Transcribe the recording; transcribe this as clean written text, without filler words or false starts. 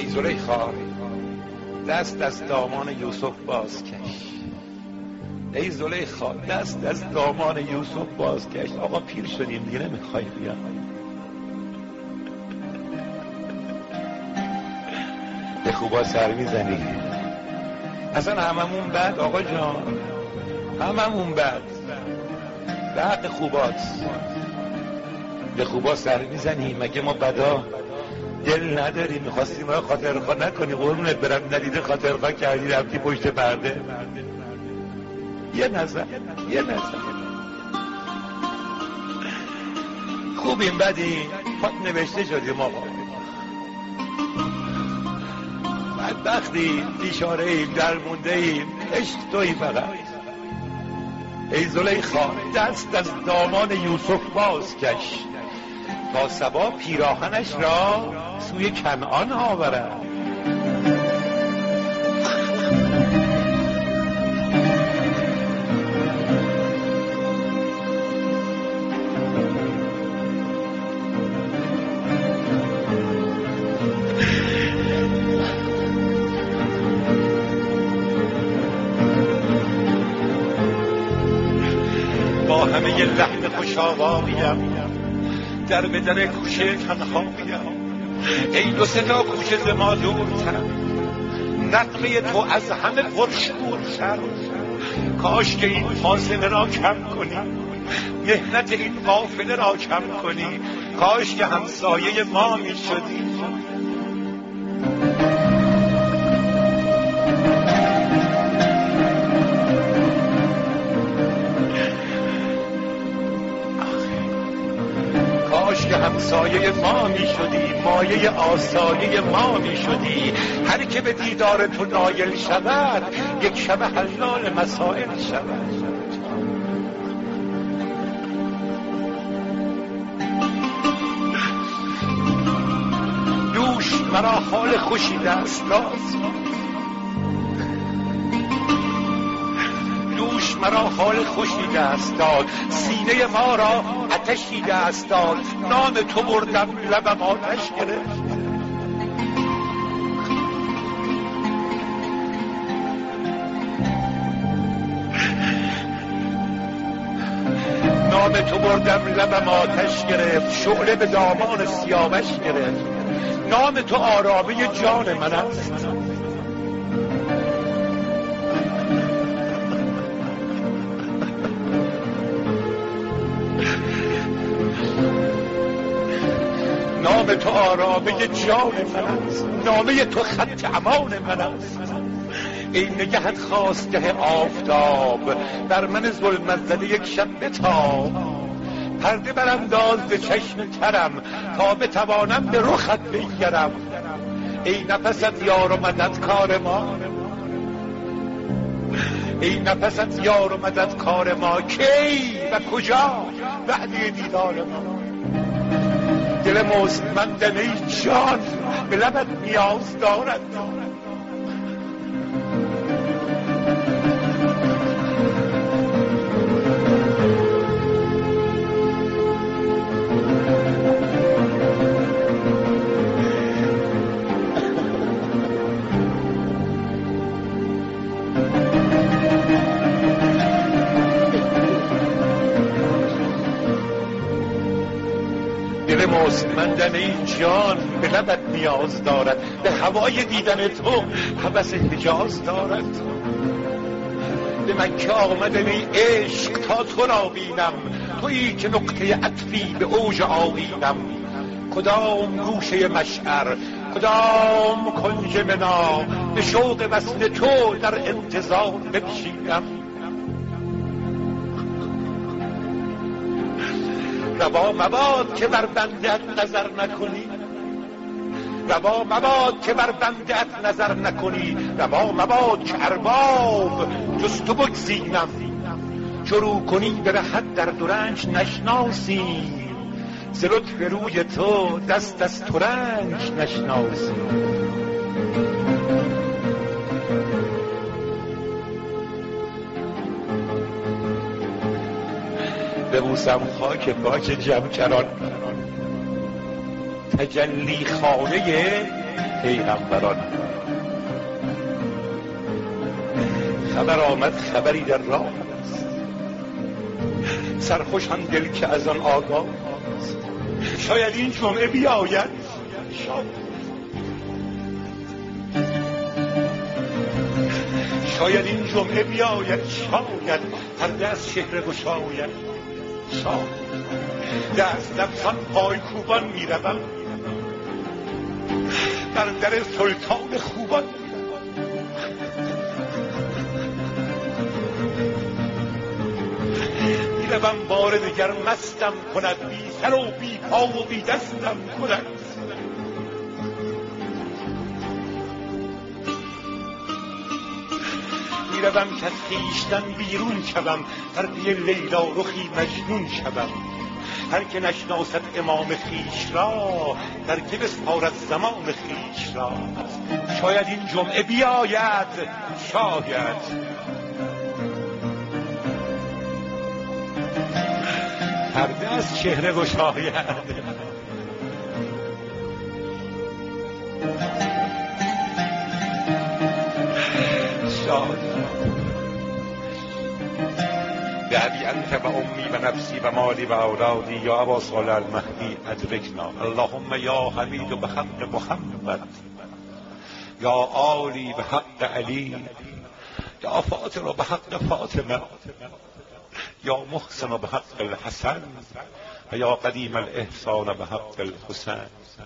زلیخا دست از دامان یوسف بازکش. ای زلیخا دست از دامان یوسف بازکش. آقا پیر شدیم دیگه نمیخوای بیا. به خوبا سر میزنی. اصلا هممون بد آقا جان، هممون بد. به حق خوبات به خوبا سر میزنی. مگه ما بدا دل نداریم؟ میخواستی ما خاطرخواه نکنی؟ قربونت برم ندیده خاطرخواه کردی رفتی پشت پرده. یه نظر خوبیم بدیم خود نوشته شدیم آقا. بدبختیم، بیچاره ایم، درمونده ایم. عشق تویی فقط. ای زلیخا دست از دامان یوسف بازکش تا صبا پیراهنش را سوی کنعان آورد. با همه لحن خوش‌آواییم در به در کوچه تنهاییم. ای دو صدا کوچه ز ما دورتر، نغمه تو از همه پرشورتر. کاش که این فاصله را کم کنی، مهنت این قافله را کم کنی. کاش که همسایه ما می شدی. کاش که همسایه ما می شدی، مایه آسایه ما می شدی. هر که به دیدار تو نایل شود یک شب حلال مسائل شود. دوش مرا حال خوشی دست داد، دوش مرا حال خوشی دست داد. سینه ما را آتشی دست داد. نام تو بردم لبم آتش گرفت. نام تو بردم لبم آتش گرفت. شعله به دامان سیاوش گرفت. نام تو آرامه جان من است. نام تو آرامه جان من است. نامه تو خط امان من است. ای نگهت خواستگه آفتاب، بر من ظلمت زده یک شب بتاب. پرده برانداز ز چشم ترم تا بتوانم به رخت بنگرم. ای نفست یار و مددکار ما، ای نفست یار و مددکار ما. کی و کجا وعده دیدار ما؟ دل مستمندم ای جان به لبت نیاز دارد. دل مستمندم این جان به لبت نیاز دارد. به هوای دیدن تو هوس حجاز دارد. به مکه آمدم ای عشق تا تو را بینم. تویی که نقطه عطفی به اوج آیینم. کدام گوشه مشعر، کدام کنج منا، به شوق وصل تو در انتظار بنشینم. روا مباد که بر بنده‌ات نظر نکنی، روا مباد که بر بنده‌ات نظر نکنی. روا مباد که ارباب جز تو بگزینم. شروع کنی به رهت در دورنج نشناسیم. ز لطف روی تو دست از ترنج نشناسیم. ببوسم خاک پاک جمکران، تجلی خانه پیغمبران. خبر آمد خبری در راه است، سرخوشان دل که از آن آگاه است. شاید این جمعه بیاید، شاید این جمعه بیاید، شاید پرده از چهره گشاید، شاید دست لبسان پای کوبان میروم بر در سلطان خوبان. میروم بار دگر مستم کند، بی سر و بی پا و بی دستم کند. میروم که از خویشتن بیرون شوم، در پی لیلا رخی مجنون شوم. هر که نشناسد امام خویش را، در که بسپارد زمان خویش را. شاید این جمعه بیاید، شاید پرده از چهره گشاید. شاید بأبي أنت وأمي ونفسي ومالي وأولادي يا أبا صالح المهدي أدركنا. اللهم يا حميد بحق محمد، يا آلي بحق علي، يا فاطمة بحق فاطمة، يا محسن بحق الحسن، و یا قدیم الاحسان بحق الحسین.